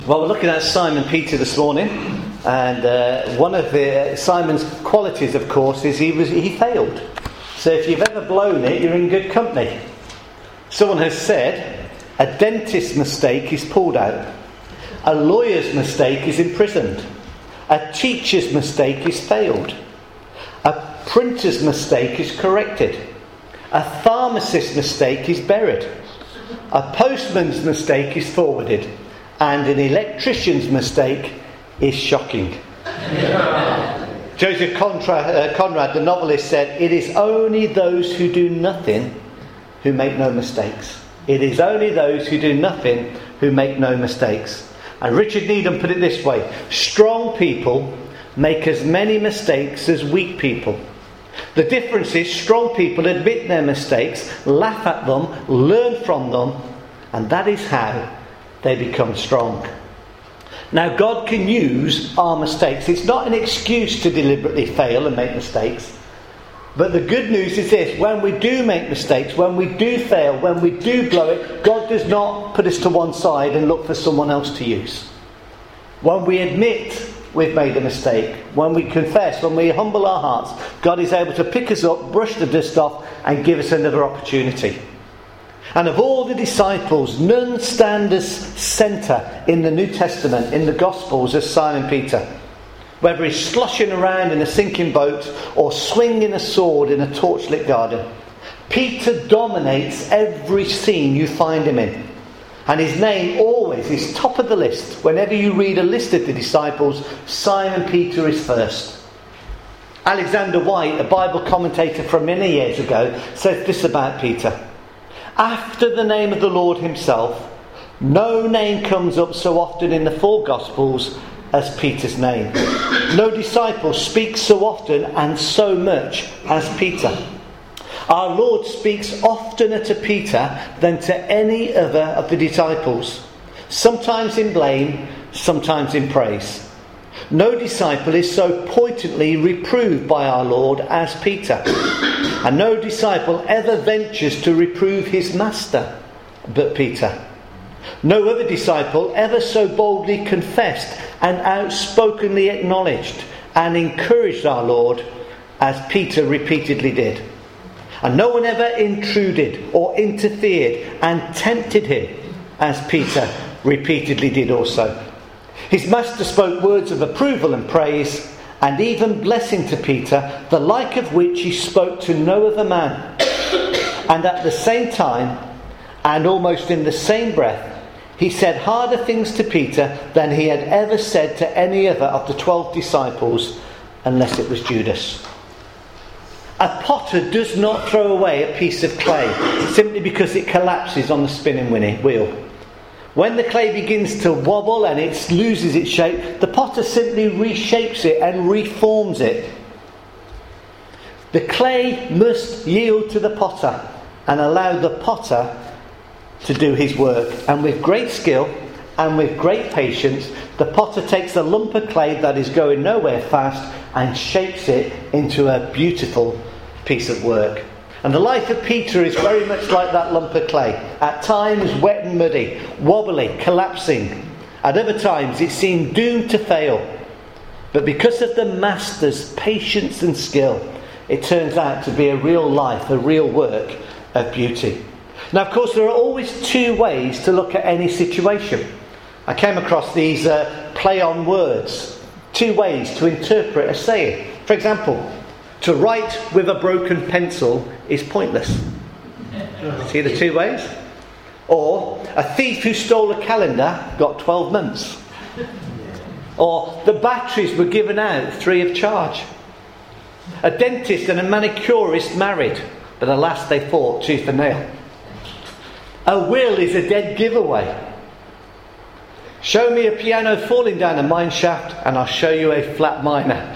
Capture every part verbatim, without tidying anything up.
Well, we're looking at Simon Peter this morning, and uh, one of the, uh, Simon's qualities, of course, is he was he failed. So if you've ever blown it, you're in good company. Someone has said, a dentist's mistake is pulled out, a lawyer's mistake is imprisoned, a teacher's mistake is failed, a printer's mistake is corrected, a pharmacist's mistake is buried, a postman's mistake is forwarded, and an electrician's mistake is shocking. Joseph Conrad, uh, Conrad, the novelist, said, "It is only those who do nothing who make no mistakes. It is only those who do nothing who make no mistakes." And Richard Needham put it this way: strong people make as many mistakes as weak people. The difference is strong people admit their mistakes, laugh at them, learn from them, and that is how they become strong. Now, God can use our mistakes. It's not an excuse to deliberately fail and make mistakes. But the good news is this: when we do make mistakes, when we do fail, when we do blow it, God does not put us to one side and look for someone else to use. When we admit we've made a mistake, when we confess, when we humble our hearts, God is able to pick us up, brush the dust off, and give us another opportunity. And of all the disciples, none stand as centre in the New Testament, in the Gospels, as Simon Peter. Whether he's sloshing around in a sinking boat or swinging a sword in a torchlit garden, Peter dominates every scene you find him in. And his name always is top of the list. Whenever you read a list of the disciples, Simon Peter is first. Alexander White, a Bible commentator from many years ago, says this about Peter: after the name of the Lord himself, no name comes up so often in the four Gospels as Peter's name. No disciple speaks so often and so much as Peter. Our Lord speaks oftener to Peter than to any other of the disciples, sometimes in blame, sometimes in praise. No disciple is so pointedly reproved by our Lord as Peter. And no disciple ever ventures to reprove his master but Peter. No other disciple ever so boldly confessed and outspokenly acknowledged and encouraged our Lord as Peter repeatedly did. And no one ever intruded or interfered and tempted him as Peter repeatedly did also. His master spoke words of approval and praise, and even blessing to Peter, the like of which he spoke to no other man. And at the same time, and almost in the same breath, he said harder things to Peter than he had ever said to any other of the twelve disciples, unless it was Judas. A potter does not throw away a piece of clay simply because it collapses on the spinning wheel. When the clay begins to wobble and it loses its shape, the potter simply reshapes it and reforms it. The clay must yield to the potter and allow the potter to do his work. And with great skill and with great patience, the potter takes a lump of clay that is going nowhere fast and shapes it into a beautiful piece of work. And the life of Peter is very much like that lump of clay. At times wet and muddy, wobbly, collapsing. At other times it seemed doomed to fail. But because of the master's patience and skill, it turns out to be a real life, a real work of beauty. Now, of course, there are always two ways to look at any situation. I came across these uh, play on words. Two ways to interpret a saying. For example, to write with a broken pencil is pointless. See the two ways? Or, a thief who stole a calendar got twelve months. Or, the batteries were given out free of charge. A dentist and a manicurist married, but alas, they fought tooth and nail. A will is a dead giveaway. Show me a piano falling down a mine shaft and I'll show you a flat minor.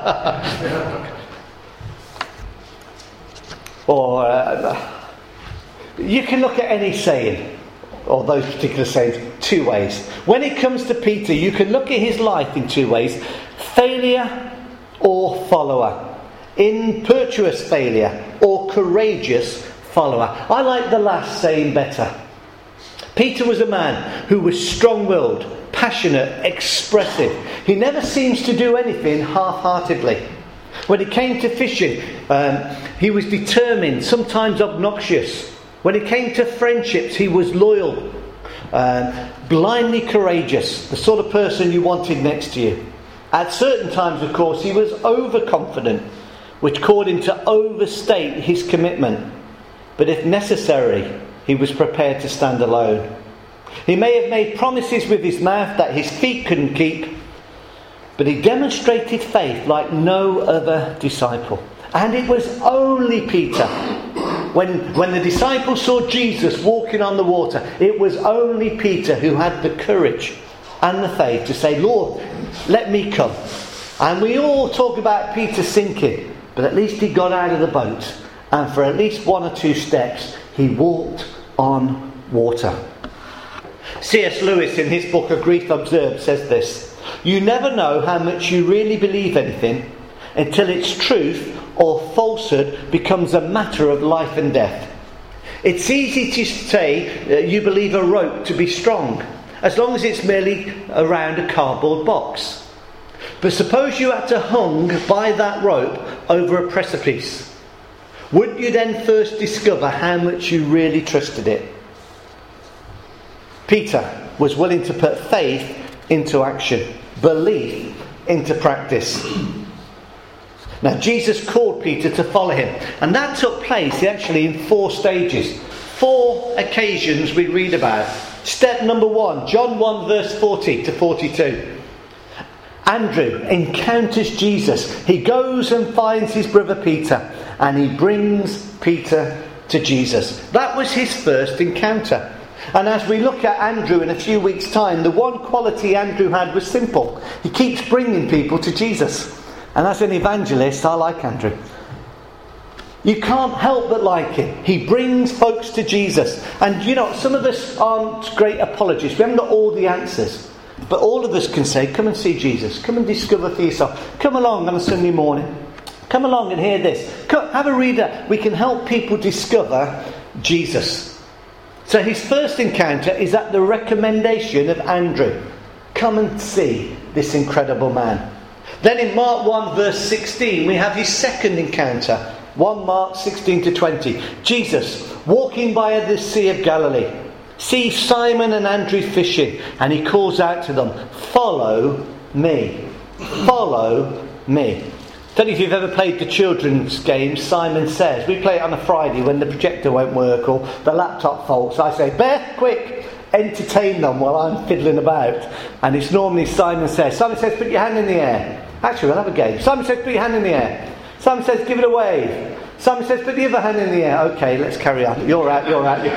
Or uh, you can look at any saying, or those particular sayings, two ways. When it comes to Peter, you can look at his life in two ways: failure or follower, impetuous failure or courageous follower. I like the last saying better. Peter was a man who was strong-willed, passionate, expressive. He never seems to do anything half-heartedly. When it came to fishing, um, he was determined, sometimes obnoxious. When it came to friendships, he was loyal, um, blindly courageous, the sort of person you wanted next to you. At certain times, of course, he was overconfident, which caused him to overstate his commitment. But if necessary, he was prepared to stand alone. He may have made promises with his mouth that his feet couldn't keep, but he demonstrated faith like no other disciple. And it was only Peter. When, when the disciples saw Jesus walking on the water, it was only Peter who had the courage and the faith to say, Lord, let me come. And we all talk about Peter sinking, but at least he got out of the boat, and for at least one or two steps he walked on water. C S Lewis, in his book A Grief Observed, says this: you never know how much you really believe anything until its truth or falsehood becomes a matter of life and death. It's easy to say that you believe a rope to be strong, as long as it's merely around a cardboard box. But suppose you had to hang by that rope over a precipice. Wouldn't you then first discover how much you really trusted it? Peter was willing to put faith into action, belief into practice. Now, Jesus called Peter to follow him, and that took place actually in four stages, four occasions we read about. Step number one, John one verse forty to forty-two. Andrew encounters Jesus. He goes and finds his brother Peter, and he brings Peter to Jesus. That was his first encounter. And as we look at Andrew in a few weeks' time, the one quality Andrew had was simple. He keeps bringing people to Jesus. And as an evangelist, I like Andrew. You can't help but like him. He brings folks to Jesus. And you know, some of us aren't great apologists. We haven't got all the answers. But all of us can say, come and see Jesus. Come and discover for yourself. Come along on a Sunday morning. Come along and hear this. Come, have a reader. We can help people discover Jesus. So his first encounter is at the recommendation of Andrew. Come and see this incredible man. Then in Mark one verse sixteen we have his second encounter. First Mark sixteen to twenty. Jesus, walking by the Sea of Galilee, sees Simon and Andrew fishing, and he calls out to them, follow me. Follow me. I don't know if you've ever played the children's game Simon Says. We play it on a Friday when the projector won't work or the laptop faults. I say, Beth, quick, entertain them while I'm fiddling about. And it's normally Simon Says. Simon says, put your hand in the air. Actually, we'll have a game. Simon says, put your hand in the air. Simon says, give it a wave. Simon says, put the other hand in the air. Okay, let's carry on. You're out, you're out.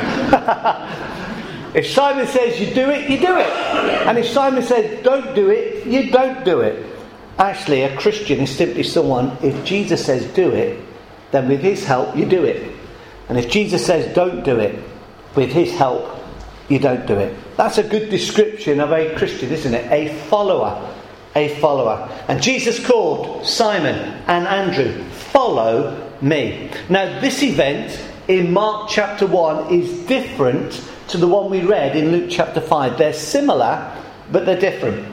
If Simon says you do it, you do it. And if Simon says don't do it, you don't do it. Actually, a Christian is simply someone, if Jesus says do it, then with his help you do it. And if Jesus says don't do it, with his help you don't do it. That's a good description of a Christian, isn't it? A follower. A follower. And Jesus called Simon and Andrew, follow me. Now this event in Mark chapter one is different to the one we read in Luke chapter five. They're similar, but they're different.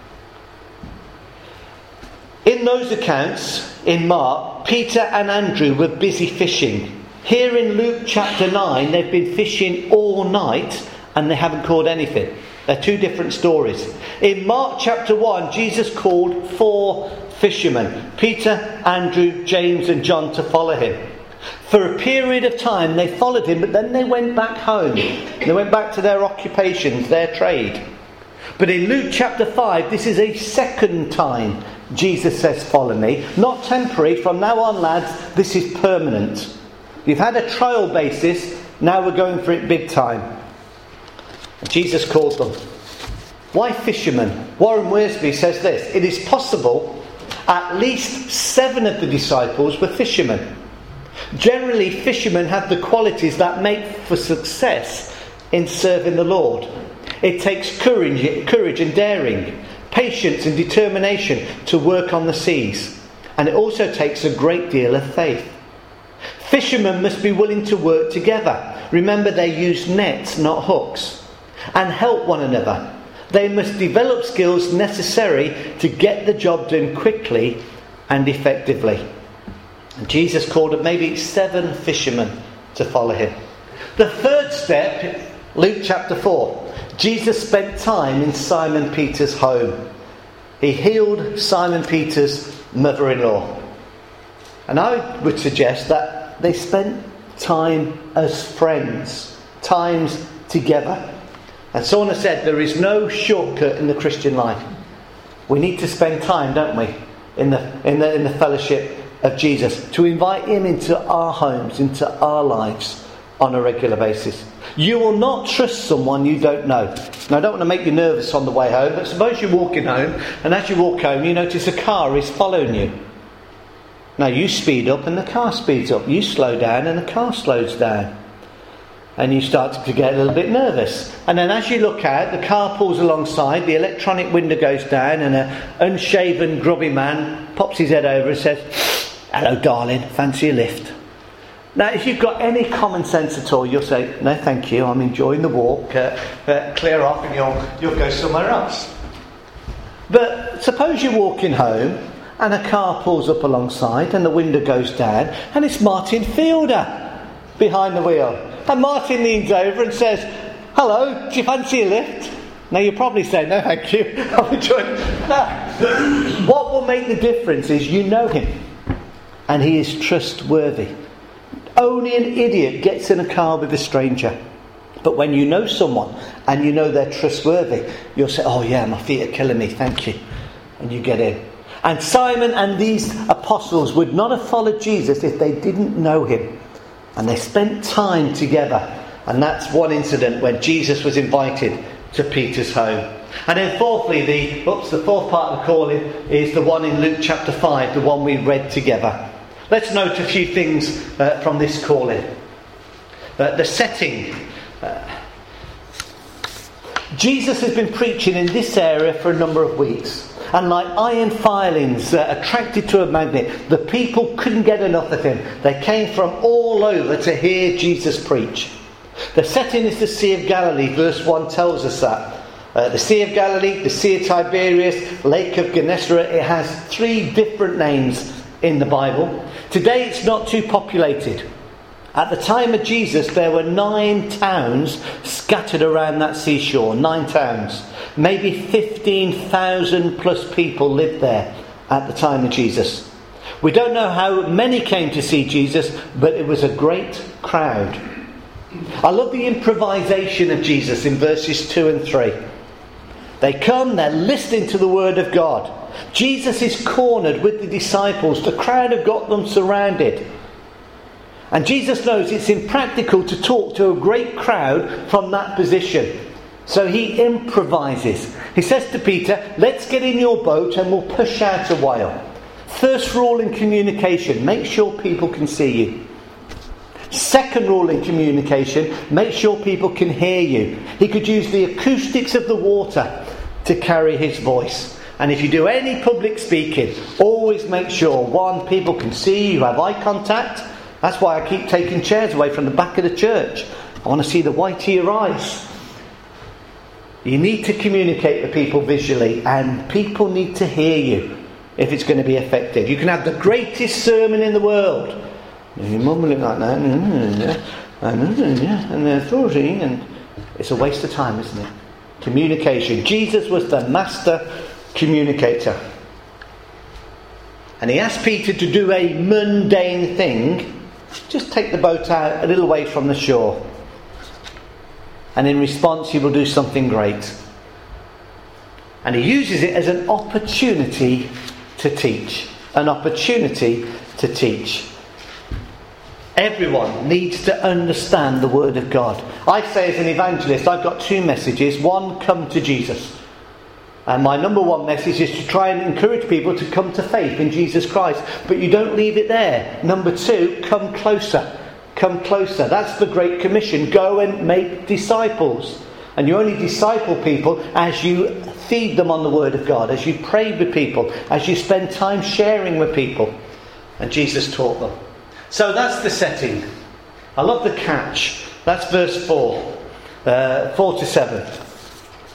In those accounts, in Mark, Peter and Andrew were busy fishing. Here in Luke chapter nine, they've been fishing all night and they haven't caught anything. They're two different stories. In Mark chapter one, Jesus called four fishermen, Peter, Andrew, James and John, to follow him. For a period of time they followed him, but then they went back home. They went back to their occupations, their trade. But in Luke chapter five, this is a second time Jesus says, follow me. Not temporary. From now on, lads, this is permanent. You've had a trial basis. Now we're going for it big time. And Jesus called them. Why fishermen? Warren Wiersbe says this. It is possible at least seven of the disciples were fishermen. Generally, fishermen have the qualities that make for success in serving the Lord. It takes courage, courage and daring, patience and determination to work on the seas. And it also takes a great deal of faith. Fishermen must be willing to work together. Remember, they use nets, not hooks. And help one another. They must develop skills necessary to get the job done quickly and effectively. And Jesus called up maybe seven fishermen to follow him. The third step, Luke chapter four. Jesus spent time in Simon Peter's home. He healed Simon Peter's mother-in-law. And I would suggest that they spent time as friends, times together. And someone has said there is no shortcut in the Christian life. We need to spend time, don't we, in the in the in the fellowship of Jesus, to invite him into our homes, into our lives on a regular basis. You will not trust someone you don't know. Now, I don't want to make you nervous on the way home, but suppose you're walking home, and as you walk home, you notice a car is following you. Now, you speed up, and the car speeds up. You slow down, and the car slows down. And you start to get a little bit nervous. And then as you look out, the car pulls alongside, the electronic window goes down, and an unshaven, grubby man pops his head over and says, "Hello, darling, fancy a lift?" Now, if you've got any common sense at all, you'll say, "No, thank you, I'm enjoying the walk, uh, uh, clear off," and you'll, you'll go somewhere else. But suppose you're walking home, and a car pulls up alongside, and the window goes down, and it's Martin Fielder behind the wheel. And Martin leans over and says, "Hello, do you fancy a lift?" Now you'll probably say, "No, thank you, I'm enjoying it." No. What will make the difference is you know him, and he is trustworthy. Only an idiot gets in a car with a stranger. But when you know someone and you know they're trustworthy, you'll say, "Oh yeah, my feet are killing me, thank you." And you get in. And Simon and these apostles would not have followed Jesus if they didn't know him. And they spent time together. And that's one incident when Jesus was invited to Peter's home. And then fourthly, the, oops, the fourth part of the calling is the one in Luke chapter five, the one we read together. Let's note a few things uh, from this calling. Uh, the setting. Uh, Jesus has been preaching in this area for a number of weeks. And like iron filings uh, attracted to a magnet, the people couldn't get enough of him. They came from all over to hear Jesus preach. The setting is the Sea of Galilee. Verse one tells us that. Uh, the Sea of Galilee, the Sea of Tiberias, Lake of Gennesaret. It has three different names in the Bible. Today it's not too populated. At the time of Jesus, there were nine towns scattered around that seashore. Nine towns. Maybe fifteen thousand plus people lived there at the time of Jesus. We don't know how many came to see Jesus, but it was a great crowd. I love the improvisation of Jesus in verses two and three. They come, they're listening to the word of God. Jesus is cornered with the disciples. The crowd have got them surrounded. And Jesus knows it's impractical to talk to a great crowd from that position. So he improvises. He says to Peter, "Let's get in your boat and we'll push out a while." First rule in communication, make sure people can see you. Second rule in communication, make sure people can hear you. He could use the acoustics of the water to carry his voice. And if you do any public speaking, always make sure, one, people can see you, you have eye contact. That's why I keep taking chairs away from the back of the church. I want to see the white of your eyes. You need to communicate with people visually, and people need to hear you if it's going to be effective. You can have the greatest sermon in the world, and you're mumbling like that, and they're talking, and it's a waste of time, isn't it? Communication. Jesus was the master communicator. And he asked Peter to do a mundane thing. Just take the boat out a little way from the shore. And in response, he will do something great. And he uses it as an opportunity to teach. An opportunity to teach. Everyone needs to understand the Word of God. I say as an evangelist, I've got two messages. One, come to Jesus. And my number one message is to try and encourage people to come to faith in Jesus Christ. But you don't leave it there. Number two, come closer. Come closer. That's the Great Commission. Go and make disciples. And you only disciple people as you feed them on the Word of God, as you pray with people, as you spend time sharing with people. And Jesus taught them. So that's the setting. I love the catch. That's verse four. Uh, four to seven.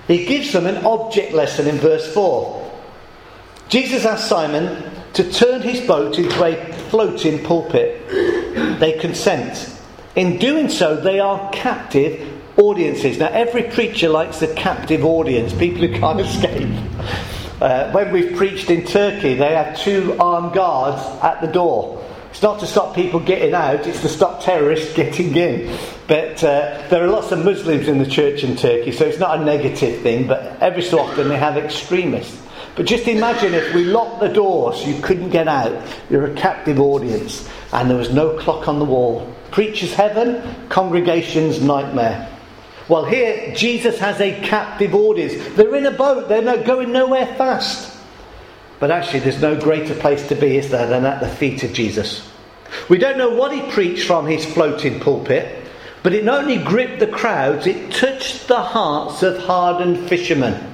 He gives them an object lesson in verse four. Jesus asked Simon to turn his boat into a floating pulpit. They consent. In doing so, they are captive audiences. Now, every preacher likes a captive audience, people who can't escape. Uh, when we've preached in Turkey, they have two armed guards at the door. It's not to stop people getting out, it's to stop terrorists getting in. But uh, there are lots of Muslims in the church in Turkey, so it's not a negative thing, but every so often they have extremists. But just imagine if we locked the doors, so you couldn't get out. You're a captive audience, and there was no clock on the wall. Preacher's heaven, congregation's nightmare. Well, here Jesus has a captive audience. They're in a boat, they're not going nowhere fast. But actually there's no greater place to be, is there, than at the feet of Jesus. We don't know what he preached from his floating pulpit, but it not only gripped the crowds, it touched the hearts of hardened fishermen.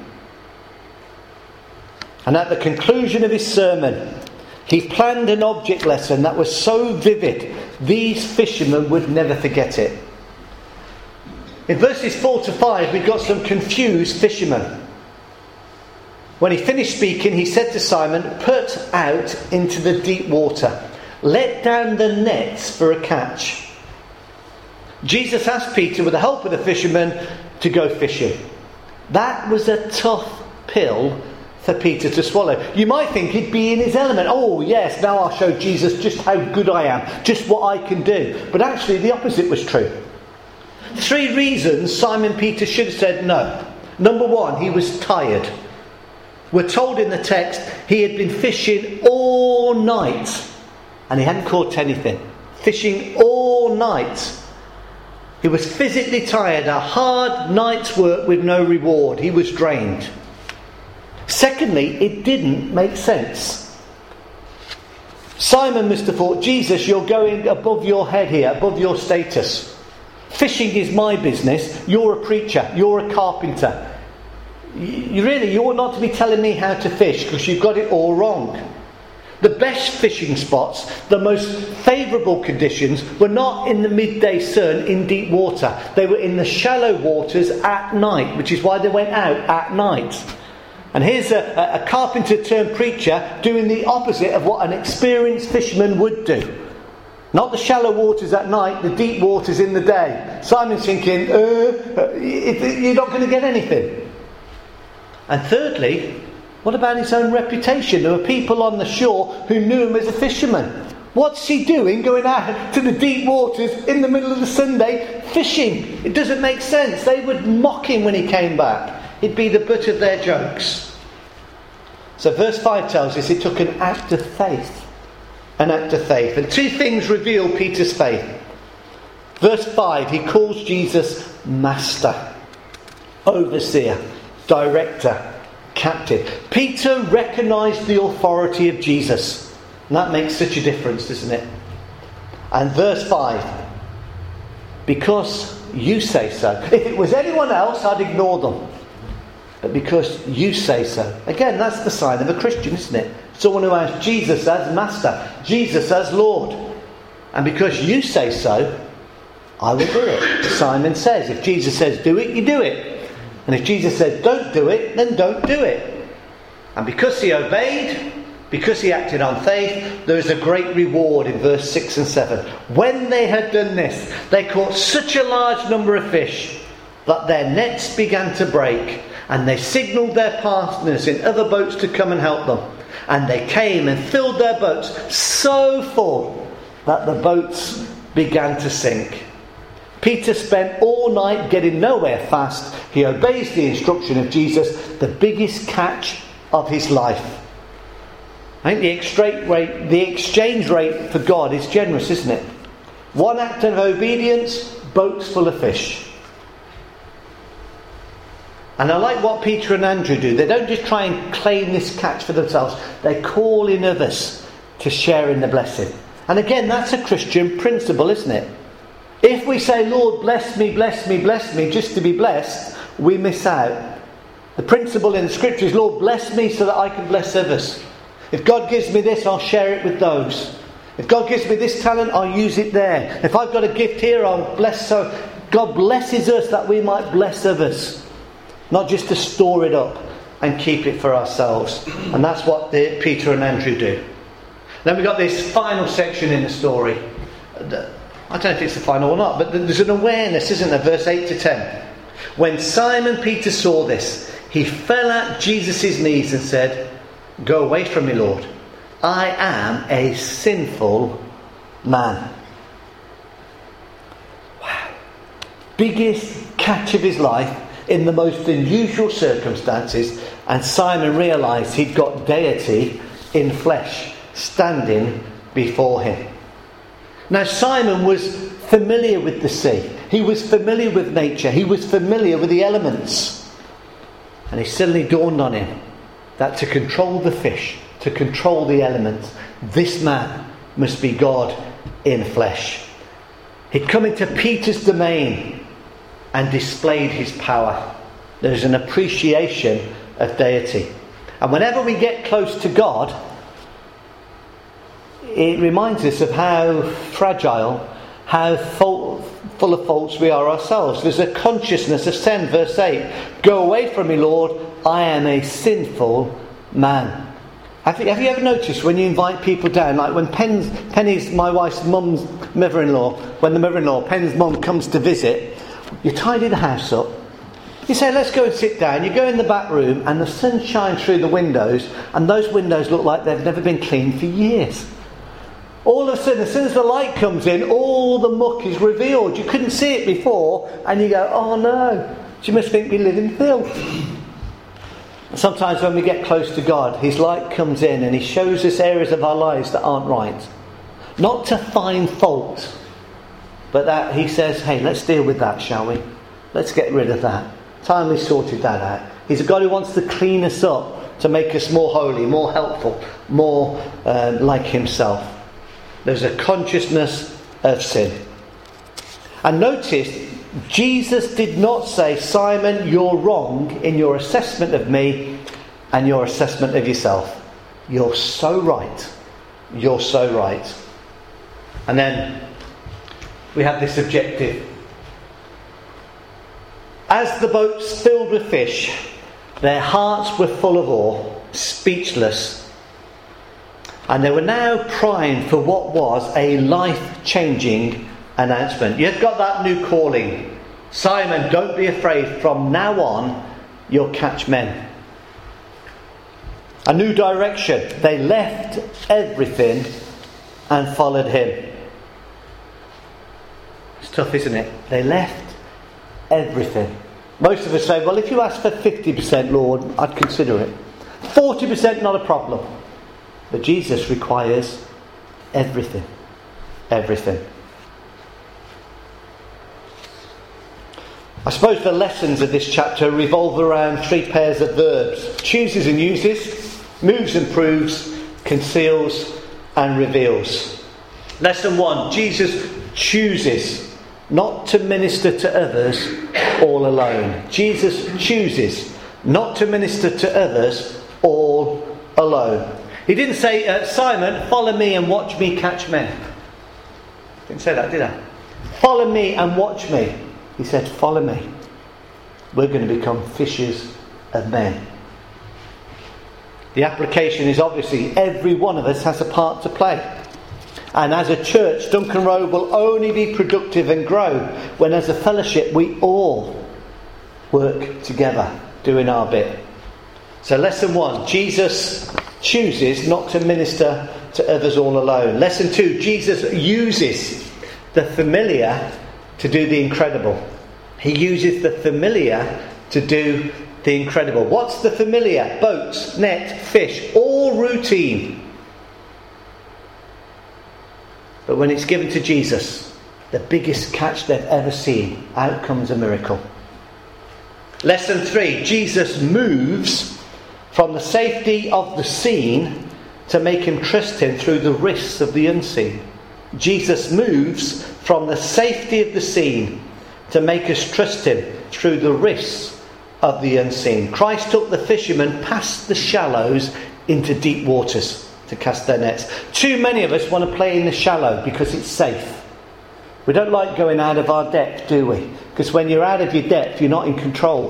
And at the conclusion of his sermon, he planned an object lesson that was so vivid, these fishermen would never forget it. In verses four to five, we've got some confused fishermen. When he finished speaking, he said to Simon, "Put out into the deep water. Let down the nets for a catch." Jesus asked Peter, with the help of the fishermen, to go fishing. That was a tough pill for Peter to swallow. You might think he'd be in his element. Oh yes, now I'll show Jesus just how good I am, just what I can do. But actually the opposite was true. Three reasons Simon Peter should have said no. Number one, he was tired. We're told in the text he had been fishing all night and he hadn't caught anything. Fishing all night. He was physically tired, a hard night's work with no reward. He was drained. Secondly, it didn't make sense. Simon must have thought, Jesus, you're going above your head here, above your status. Fishing is my business. You're a preacher. You're a carpenter. You really, you're not to be telling me how to fish because you've got it all wrong. The best fishing spots, the most favourable conditions, were not in the midday sun in deep water. They were in the shallow waters at night, which is why they went out at night. And here's a, a carpenter turned preacher doing the opposite of what an experienced fisherman would do. Not the shallow waters at night, the deep waters in the day. Simon's thinking, uh, you're not going to get anything. And thirdly, what about his own reputation? There were people on the shore who knew him as a fisherman. What's he doing going out to the deep waters in the middle of the Sunday fishing? It doesn't make sense. They would mock him when he came back. He'd be the butt of their jokes. So verse five tells us it took an act of faith. An act of faith. And two things reveal Peter's faith. Verse five, he calls Jesus Master, Overseer, Director, Captain. Peter recognised the authority of Jesus. And that makes such a difference, doesn't it? And verse five, because you say so. If it was anyone else, I'd ignore them. But because you say so. Again, that's the sign of a Christian, isn't it? Someone who has Jesus as Master, Jesus as Lord. And because you say so, I will do it. Simon says, if Jesus says do it, you do it. And if Jesus said don't do it, then don't do it. And because he obeyed, because he acted on faith, there is a great reward in verse six and seven. When they had done this, they caught such a large number of fish that their nets began to break. And they signalled their partners in other boats to come and help them. And they came and filled their boats so full that the boats began to sink. Peter spent all night getting nowhere fast. He obeys the instruction of Jesus, the biggest catch of his life. I think the exchange rate, the exchange rate for God is generous, isn't it? One act of obedience, boats full of fish. And I like what Peter and Andrew do. They don't just try and claim this catch for themselves. They call in others to share in the blessing. And again, that's a Christian principle, isn't it? If we say, Lord, bless me, bless me, bless me, just to be blessed, we miss out. The principle in the scripture is, Lord, bless me so that I can bless others. If God gives me this, I'll share it with those. If God gives me this talent, I'll use it there. If I've got a gift here, I'll bless. So God blesses us that we might bless others. not just to store it up and keep it for ourselves. And that's what the, Peter and Andrew do. Then we've got this final section in the story. I don't know if it's the final or not, but there's an awareness, isn't there? Verse eight to ten. When Simon Peter saw this, he fell at Jesus' knees and said, "Go away from me, Lord. I am a sinful man." Wow. Biggest catch of his life in the most unusual circumstances, and Simon realised he'd got deity in flesh standing before him. Now Simon was familiar with the sea. He was familiar with nature. He was familiar with the elements. And it suddenly dawned on him that to control the fish, to control the elements, this man must be God in flesh. He'd come into Peter's domain and displayed his power. There's an appreciation of deity. And whenever we get close to God, it reminds us of how fragile, how full, full of faults we are ourselves. There's a consciousness of sin. Verse eight, "Go away from me, Lord, I am a sinful man." Have you, have you ever noticed when you invite people down, like when Pen's, Penny's, my wife's mum's mother-in-law, when the mother-in-law, Pen's mum, comes to visit, you tidy the house up. You say, "Let's go and sit down." You go in the back room and the sun shines through the windows, and those windows look like they've never been cleaned for years. All of a sudden, as soon as the light comes in, all the muck is revealed. You couldn't see it before, and you go, "Oh no, she must think we live in filth." Sometimes when we get close to God, His light comes in and He shows us areas of our lives that aren't right. Not to find fault, but that He says, "Hey, let's deal with that, shall we? Let's get rid of that." Time we sorted that out. He's a God who wants to clean us up, to make us more holy, more helpful, more um, like Himself. There's a consciousness of sin. And notice, Jesus did not say, "Simon, you're wrong in your assessment of me and your assessment of yourself. You're so right. You're so right." And then we have this objective. As the boats filled with fish, their hearts were full of awe, speechless. And they were now primed for what was a life-changing announcement. You've got that new calling. "Simon, don't be afraid. From now on, you'll catch men." A new direction. They left everything and followed Him. It's tough, isn't it? They left everything. Most of us say, "Well, if you ask for fifty percent, Lord, I'd consider it. forty percent, not a problem." But Jesus requires everything. Everything. I suppose the lessons of this chapter revolve around three pairs of verbs. Chooses and uses, moves and proves, conceals and reveals. Lesson one, Jesus chooses not to minister to others all alone. Jesus chooses not to minister to others all alone. He didn't say, uh, "Simon, follow me and watch me catch men." Didn't say that, did I? "Follow me and watch me." He said, "Follow me. We're going to become fishers of men." The application is obviously every one of us has a part to play. And as a church, Duncan Road will only be productive and grow when as a fellowship we all work together, doing our bit. So lesson one, Jesus chooses not to minister to others all alone. Lesson two, Jesus uses the familiar to do the incredible. He uses the familiar to do the incredible. What's the familiar? Boats, net, fish, all routine. But when it's given to Jesus, the biggest catch they've ever seen, out comes a miracle. Lesson three, Jesus moves from the safety of the seen to make him trust him through the risks of the unseen. Jesus moves from the safety of the seen to make us trust him through the risks of the unseen. Christ took the fishermen past the shallows into deep waters to cast their nets. Too many of us want to play in the shallow because it's safe. We don't like going out of our depth, do we? Because when you're out of your depth, you're not in control.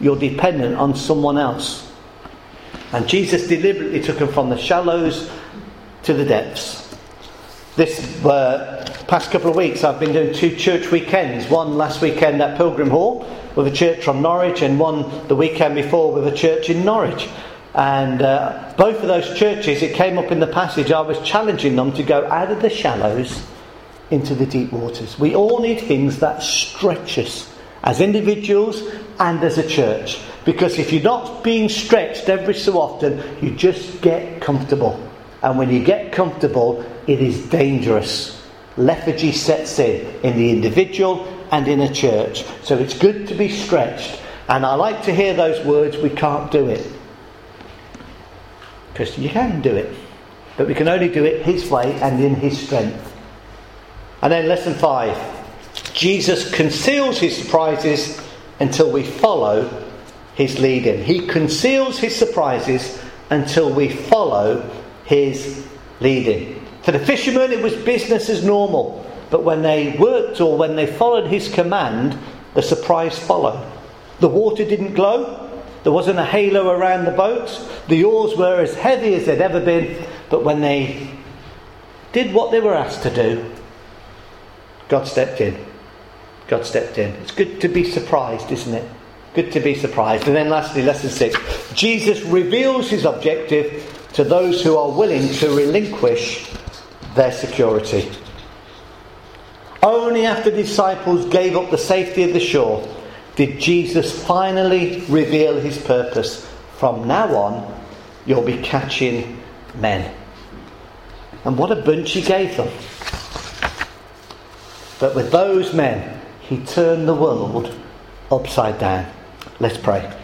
you're dependent on someone else. And Jesus deliberately took them from the shallows to the depths. This uh, past couple of weeks I've been doing two church weekends. One last weekend at Pilgrim Hall with a church from Norwich, and one the weekend before with a church in Norwich. And uh, both of those churches, it came up in the passage, I was challenging them to go out of the shallows into the deep waters. We all need things that stretch us as individuals and as a church. Because if you're not being stretched every so often, you just get comfortable. And when you get comfortable, it is dangerous. Lethargy sets in, in the individual and in a church. So it's good to be stretched. And I like to hear those words, we can't do it. Because you can do it. But we can only do it His way and in His strength. And then lesson five. Jesus conceals His surprises until we follow His leading. He conceals His surprises until we follow His leading. For the fishermen, it was business as normal. But when they worked or when they followed His command, the surprise followed. The water didn't glow. There wasn't a halo around the boat. The oars were as heavy as they'd ever been. But when they did what they were asked to do, God stepped in. God stepped in. It's good to be surprised, isn't it? Good to be surprised. And then lastly, lesson six. Jesus reveals His objective to those who are willing to relinquish their security. Only after the disciples gave up the safety of the shore did Jesus finally reveal His purpose. From now on, you'll be catching men. And what a bunch He gave them. But with those men, He turned the world upside down. Let's pray.